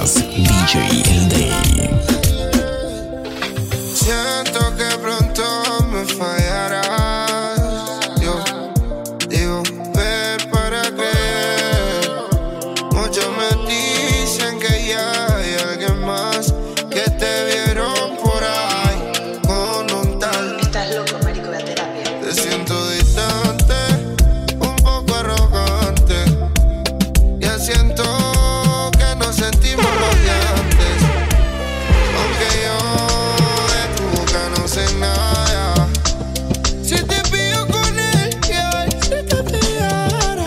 mezclas, DJ El Day. Siento que pronto me fallarás. Yo digo ver para creer. Muchos me dicen que ya hay alguien más, que te vieron por ahí con un tal. Estás loco, marico, de terapia. Te siento distante, un poco arrogante. Ya siento que nos sentimos más de antes. Aunque yo de tu boca no sé nada. Si te pillo con él, ¿qué hay si te pillara?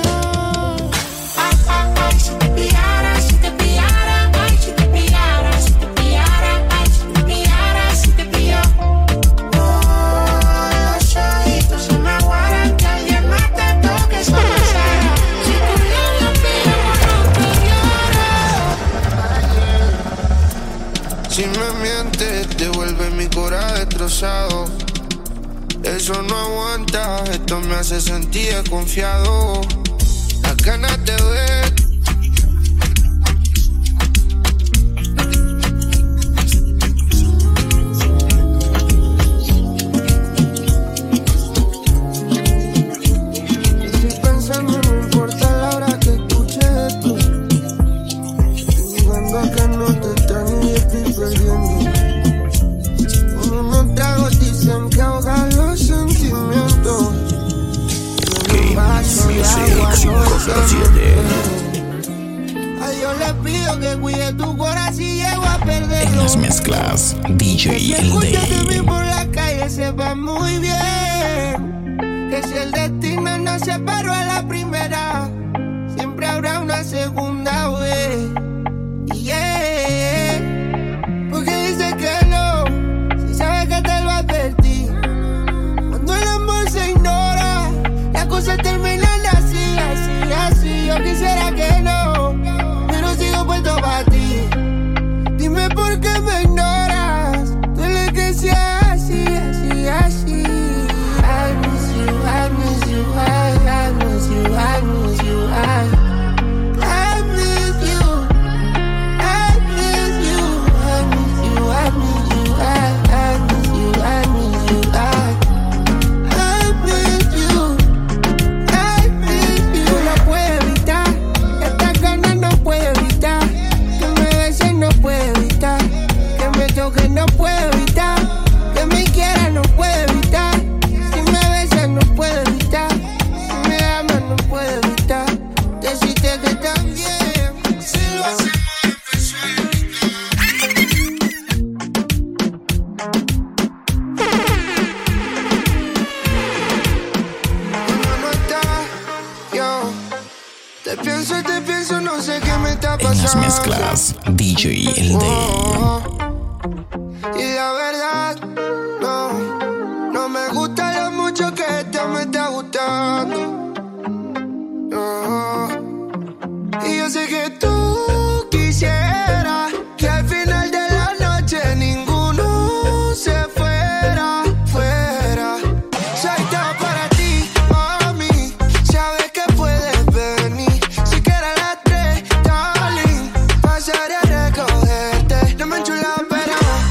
Ay, si te pillara, si te pillara. Ay, si te pillara, si te pillara. Ay, si te pillara, si te pilló. Oh, los ojitos se me aguaran, que alguien más te toque esa cara. Si tu piel la pilla, no te lloro. Si me mientes, devuelve mi cora destrozado. Eso no aguanta, esto me hace sentir desconfiado. Las ganas de ver. Estoy pensando, no importa la hora que escuches tú. Jugando a que no te extraño y estoy perdiendo. Con unos tragos dicen que ahogan los sentimientos. Music 507. A Dios le pido que cuide tu corazón si llego a perderlo. En las mezclas, DJ El Escucha de mí Day. por la calle, sepa muy bien que si el destino nos separó a la primera, siempre habrá una segunda vez. Yeah. Porque dice que no, si sabe que te lo advertí. Cuando el amor se ignora, las cosas terminan así, así, así. Yo quisiera que no, pero sigo puesto para ti. Dime por qué me ignoras. Duele que sea así, así, así. I miss you, I miss you, I miss you, I miss you, I miss you, I miss you, I miss you, I miss you, I miss you, I miss you, I miss you. No lo puedo evitar, estas ganas no puedo evitar. Que me beses no puedo evitar, que me toques no puedo evitar, que me quieras no puedo evitar. Si me besas no puedo evitar, si me amas no puedo evitar. Decirte que también, si lo hacemos empezó a evitar. Cuando no estás, yo te pienso, no sé qué me está pasando. En las mezclas, DJ El Day. Y la verdad, no me gusta lo mucho que esto me está gustando. No. Y yo sé que tú quisieras que al final de la noche ninguno se fuera. Soy todo para ti, mami. Sabes que puedes venir. Si quieres a las 3, darling, pasaré a recogerte. No me enchula, pero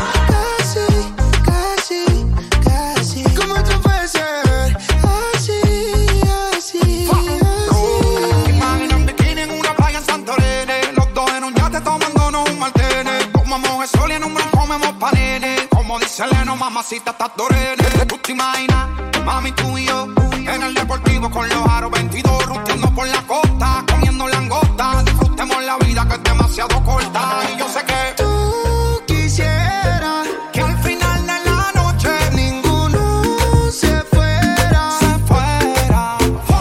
casi. Como tú puedes ser así. Imagina un bikini en una playa en Santorini. Los dos en un yate tomándonos un martini. Tomamos el sol y en un bron comemos panini. Como dice Leno, mamacita, estás dorene. Tú te imaginas, mami, tú y yo en el deportivo con los aros 22, ruteando por la costa, comiendo langosta. Disfrutemos la vida que es demasiado corta. Y yo sé que Tú quisieras que al final de la noche ninguno se fuera. se fuera.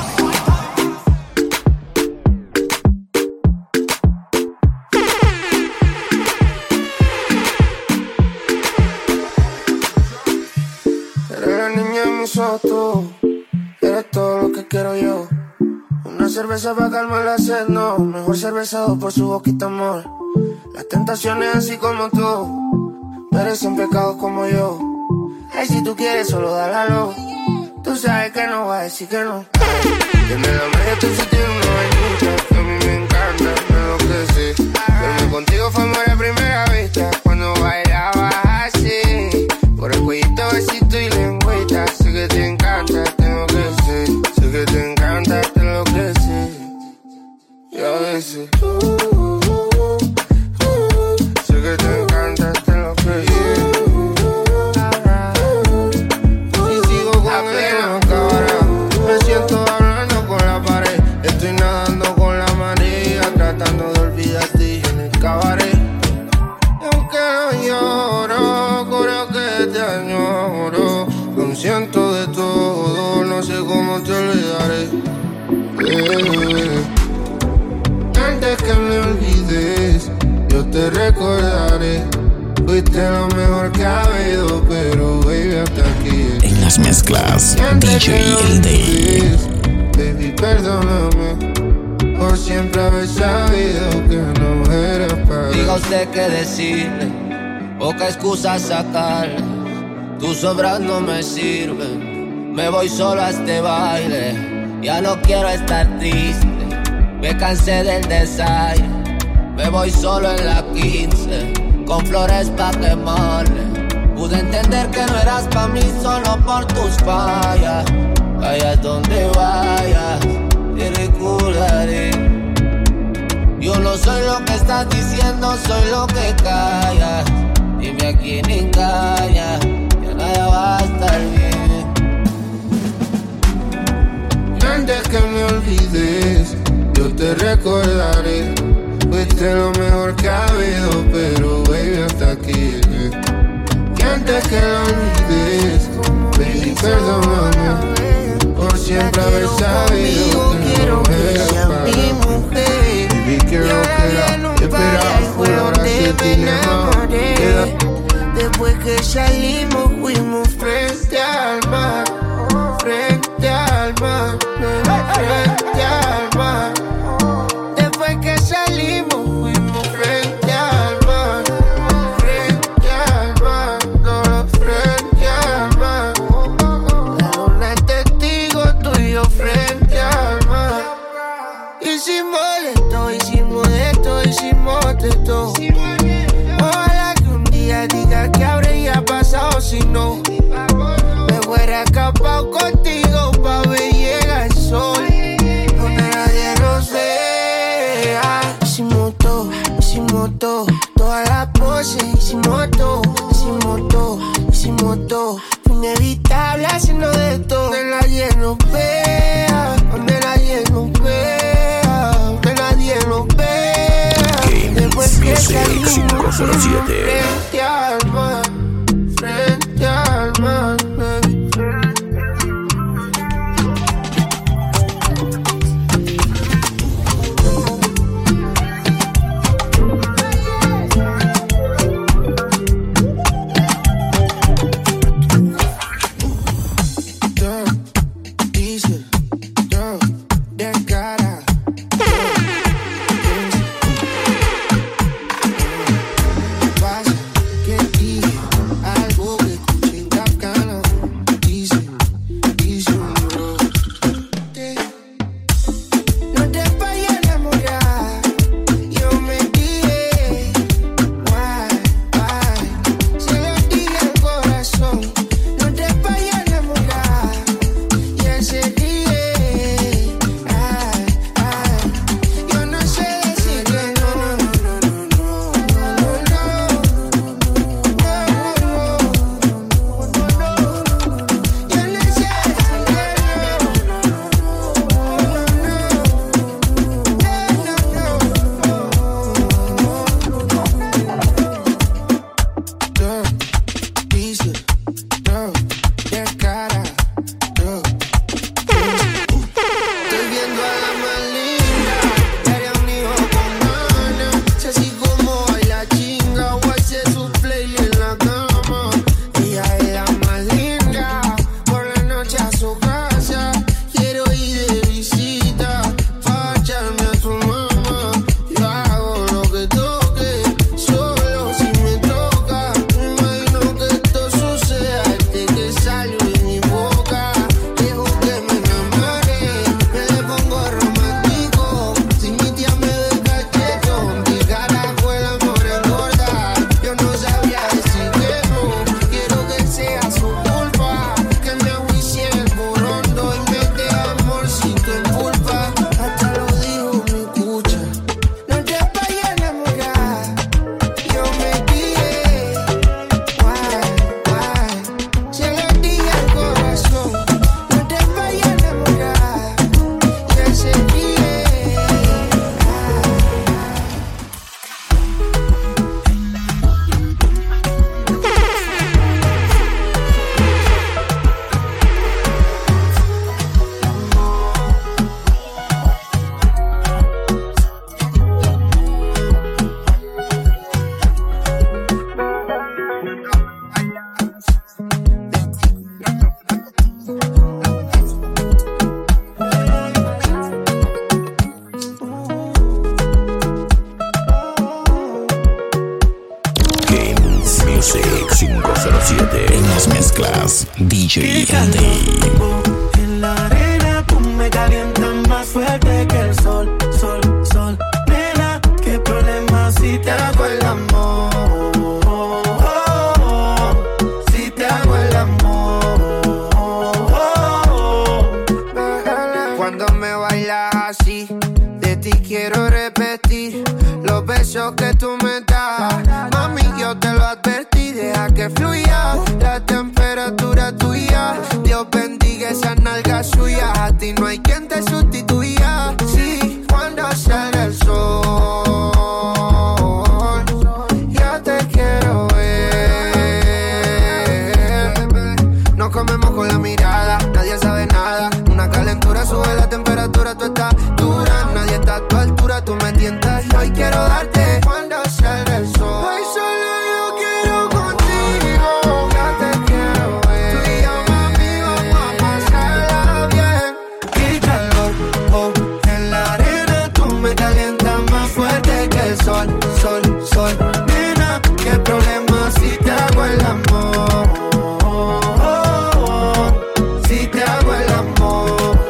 Eres la niña de mis ojos, tú. Eres todo lo que quiero yo. Una cerveza para calmar la sed, no. Mejor cervezado por su boquita, amor. Las tentaciones así como tú merecen pecados como yo. Ay, si tú quieres, solo dálalo. Tú sabes que no voy a decir que no. Tiene la magia, tú sí tienes una vainita que a mí me encanta, me enloquece. Verme contigo fue recordaré. Fuiste lo mejor que ha habido, pero baby, hasta aquí. En las mezclas, DJ El Day. Baby, perdóname por siempre haber sabido que no era para mí. Diga usted qué decirle, poca excusa sacarle. Tus obras no me sirven, me voy solo a este baile. Ya no quiero estar triste, me cansé del desaire. Me voy solo en la 15, con flores pa' quemarle. Pude entender que no eras pa' mí solo por tus fallas. Vayas donde vayas, te recordaré. Yo no soy lo que estás diciendo, soy lo que callas. Dime a quién engaña, que nada va a estar bien. Antes que me olvides, yo te recordaré. Fuiste lo mejor que ha habido, pero baby, hasta aquí. Que antes que lo olvides, baby, perdóname por siempre haber sabido que no era para mí. Baby, quiero que la esperaba por ahora se tiene más. Después que salimos fuimos frente al mar, frente al mar, frente al mar. Después que salimos fuimos frente al mar, frente al mar, no, frente al mar. La luna es testigo tuyo frente al mar. Hicimos de todo, hicimos de todo, hicimos de todo. Ojalá que un día diga que habría pasado si no me fuera escapado contigo pa' ver llega el sol donde nadie nos vea. Hicimos todo, todas las poses, hicimos todo, hicimos todo, hicimos todo. Fue inevitable haciendo de todo, donde nadie nos vea, donde nadie nos vea, donde nadie nos vea. Después que salimos frente al mar, frente al mar, baby. Music 507. En las mezclas, DJ LD. En la arena tú me calientas más fuerte que el sol, sol, sol. Nena, qué problema si te hago el amor. Si te hago el amor. Cuando me bailas así, de ti quiero repetir los besos que tú me das. Mami, yo te lo advertí, deja que fluya la temperatura tuya. Dios bendiga esas nalgas suyas, a ti no hay quien te sustituya. Sí, cuando sale el sol, ya te quiero ver. Nos comemos con la mirada, nadie sabe nada. Una calentura sube la temperatura, tú estás dura. Nadie está a tu altura, tú me tientas y hoy quiero darte. Cuando sale el sol, hoy solo yo quiero contigo. Ya te quiero ver. Tú y yo, mami, vamos a pasarla bien. Qué calor, oh, en la arena tú me calientas más fuerte que el sol, sol, sol. Nena, qué problema si te hago el amor. Si te hago el amor.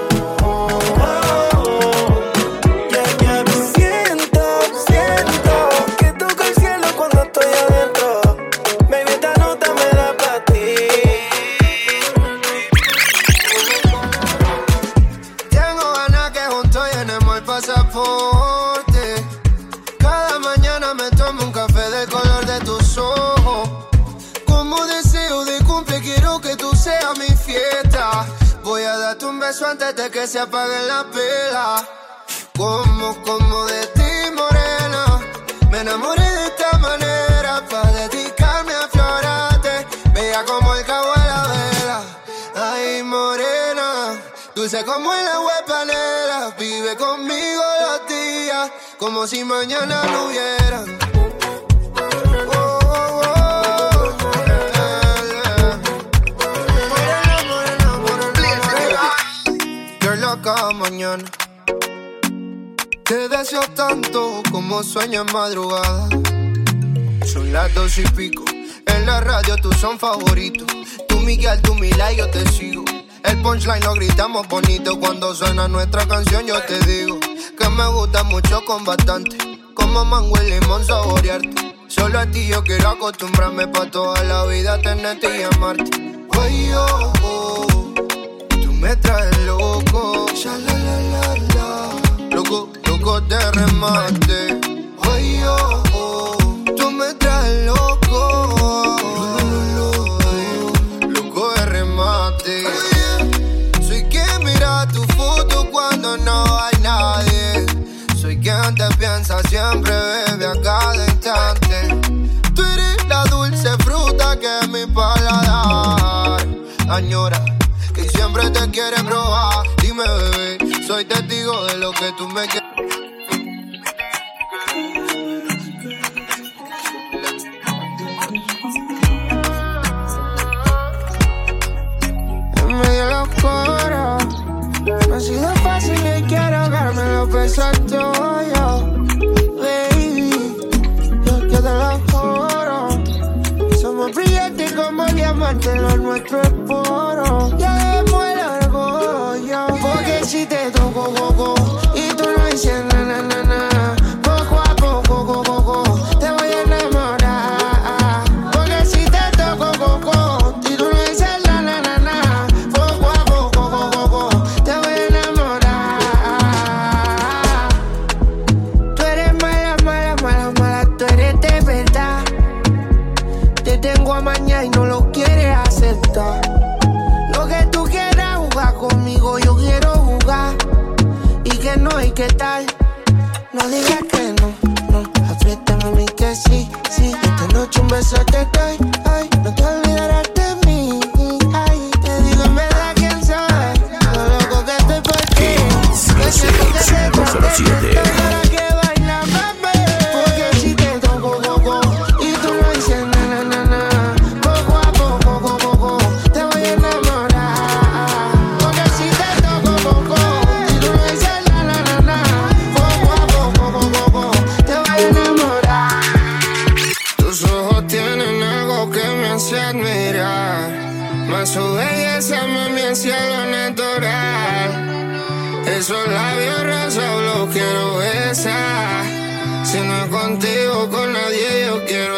Siento que toco el cielo cuando estoy adentro. Baby, esta nota me da pa' ti. Tengo ganas que juntos llenemos el pasaporte. Cada mañana me tomo un café del color de tus ojos. Como deseo de cumple quiero que tú seas mi fiesta. Voy a darte un beso antes de que se apague la vela. Como de ti, morena, me enamoré de esta manera. Pa' dedicarme a florarte, bella como el cabo de la vela. Ay, morena, dulce como el agua de panela. Vive conmigo los días, como si mañana no hubiera. You're loca mañana. Te deseo tanto como sueño en madrugada. Son las 2:00 en la radio, tú son favoritos. Tú Miguel, tú Mila y yo te sigo. El punchline lo gritamos bonito. Cuando suena nuestra canción yo te digo que me gusta mucho con bastante. Como mango y limón saborearte. Solo a ti yo quiero acostumbrarme pa' toda la vida tenerte y amarte. Oye, oh, oh, tú me traes loco. Sha-la-la-la-la. Loco, loco de remate. Oye, oh, oh, tú me traes loco. Loco de remate. Soy quien mira tu foto cuando no hay nadie. Soy quien te piensa siempre, bebe, a cada instante. Tú eres la dulce fruta que mi paladar añora y siempre te quiere probar. Dime, bebé, soy testigo de lo que tú me quieres. En medio de los coros, no ha sido fácil y quiero darme los besos tuyos. Baby, yo que te lo juro. Somos brillantes como diamantes, lo nuestro es puro. Ya dejemos el orgullo, porque si te toco, coco, y tú no dices na, na, na, na. Poco a poco, coco, te voy a enamorar. Porque si te toco, coco, y tú no dices na, na, na, na. Poco a poco, coco, te voy a enamorar. Tú eres mala, mala, mala, mala, tú eres de verdad. Te tengo a mañana y no lo quieres aceptar. Lo que tú quieras jugar conmigo, yo quiero jugar. Y que no, y qué tal. No digas que no, no. Apriétame a mí que sí, sí. Esta noche un beso te doy, ay. No te olvidarás de mí, ay. Te digo en verdad quién soy. Lo loco que estoy por ti. Music 507. Para que baila, mami. Porque si te toco, coco, y tú no dices na, na, na, na. Poco a poco, coco, te voy a enamorar. Porque si te toco, coco, y tú no dices na, na, na, na. Poco a poco, coco, te voy a enamorar. Tus ojos tienen algo forma, su belleza, mami, es cielo natural. Esos labios rosas los quiero besar. Si no es contigo, con nadie yo quiero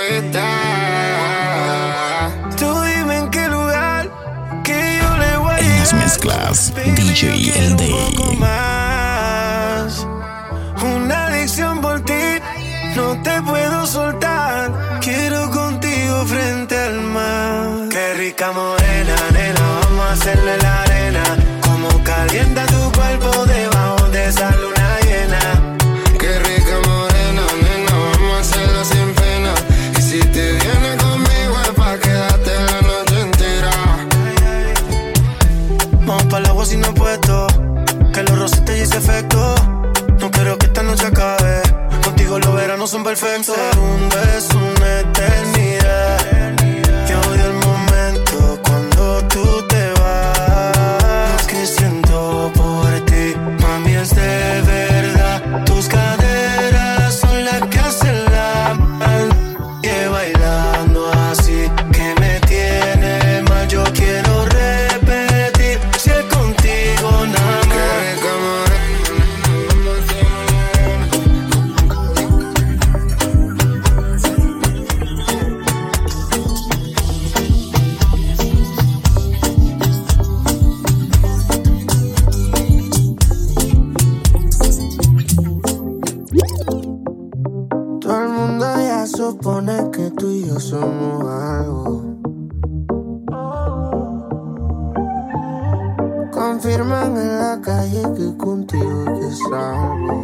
estar. Tú dime en qué lugar que yo le voy a En las mezclas, DJ El Day. más. Una adicción por ti, no te puedo soltar. Quiero contigo frente al mar. Qué rica morena, nena, vamos a hacerle la arena. Como calienta tu cuerpo debajo de esa luna llena. Qué rica morena, nena, vamos a hacerlo sin pena. Y si te vienes conmigo es pa' quedarte la noche entera. Vamos pa'l agua sin apuesto, que los rosas te hice efecto. No quiero que esta noche acabe, contigo los veranos son perfectos. Segundo es una eternidad. Yo odio el momento cuando tú te vas. Lo que siento por ti, mami, es de verdad. Tus caderas son las que hacen la mal. Que bailando así, que me tiene mal. Yo quiero repetir, si es contigo nada más. Qué rica morena. Todo el mundo ya supone que tú y yo somos algo. Confirman en la calle que contigo es que salgo.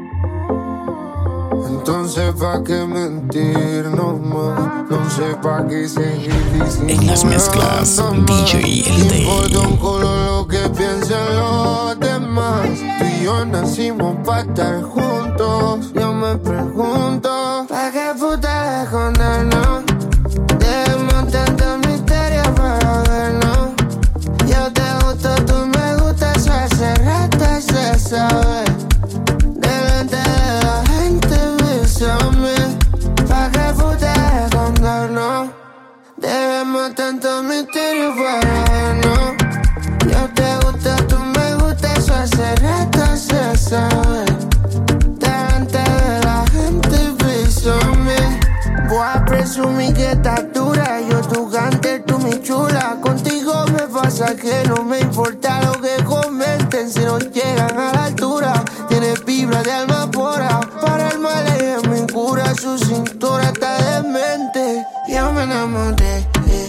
Entonces pa' qué mentirnos más, no sé pa' qué seguir diciendo. En las mezclas, DJ El Day. No importa un culo lo que piensen los demás. Tú y yo nacimos pa' estar juntos. Yo me pregunto, ¿pa' qué puta escondernos? Debemos tanto misterio para vernos. Yo te gusto, tú me gustas, eso hace rato se sabe. Delante de la gente, bésame. ¿Pa' qué puta escondernos? Debemos tanto misterio para vernos. Yo te gusto, tú me gustas, eso hace rato se sabe. Delante de la gente, bésame. Voy a presumir que estás dura. Yo tu gante, tú mi chula. Contigo me pasa que no me importa lo que comenten. Si no llegan a la altura, tienes vibra de alma pura. Para el mal ella es mi cura. Su cintura está demente. Yo me enamoré,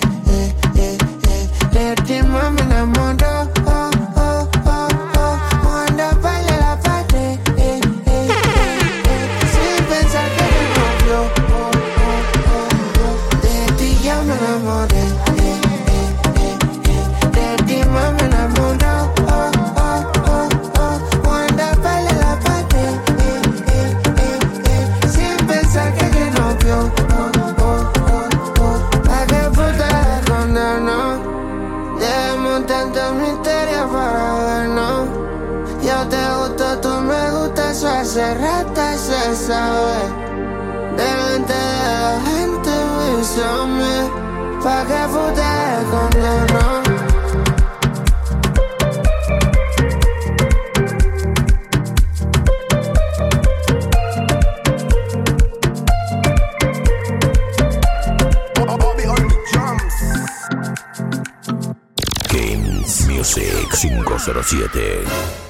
de ti más me enamoró. Cuando baila la parte, sin pensar que me rompió. De ti ya me enamoré, de ti más me enamoró. Cuando baila la parte, sin pensar que me rompió. ¿Pa' qué puta escondernos? Debemos tanto misterio para vernos. Yo te gusto, tú me gustas, eso hace rato se sabe. Delante de la gente, bésame. ¿Pa' qué puta escondernos? Games Music 507.